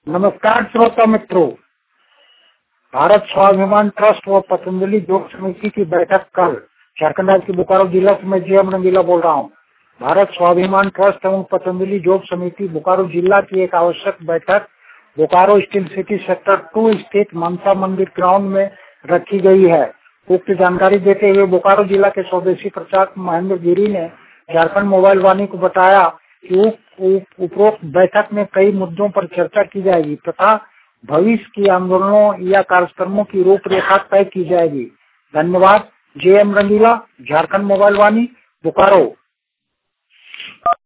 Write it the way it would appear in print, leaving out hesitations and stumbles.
नमस्कार श्रोता मित्रों, भारत स्वाभिमान ट्रस्ट व पतंजलि योग समिति की बैठक कल झारखंड राज्य के बोकारो जिला से मैं जीएम रंगीला बोल रहा हूँ। भारत स्वाभिमान ट्रस्ट एवं पतंजलि योग समिति बोकारो जिला की एक आवश्यक बैठक बोकारो स्टील सिटी सेक्टर 2 स्थित मनसा मंदिर ग्राउंड में रखी गई है। उक्त जानकारी देते हुए बोकारो जिला के स्वदेशी प्रचारक महेंद्र गिरी ने झारखंड मोबाइल वाणी को बताया कि उपरोक्त बैठक में कई मुद्दों पर चर्चा की जाएगी तथा भविष्य की आंदोलनों या कार्यक्रमों की रूपरेखा तय की जाएगी। धन्यवाद। JM Rangeela, Jharkhand mobile Vani, Bokaro.